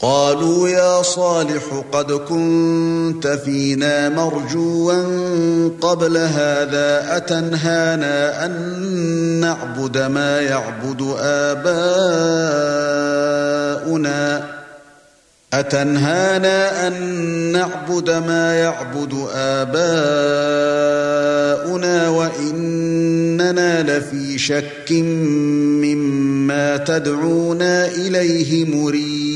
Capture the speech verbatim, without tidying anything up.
قالوا يا صالح قد كنت فينا مرجوا قبل هذا أتنهانا أن نعبد ما يعبد آباؤنا أتنهانا أن نعبد ما يعبد آباؤنا وإننا لفي شك مما تدعونا إليه مريب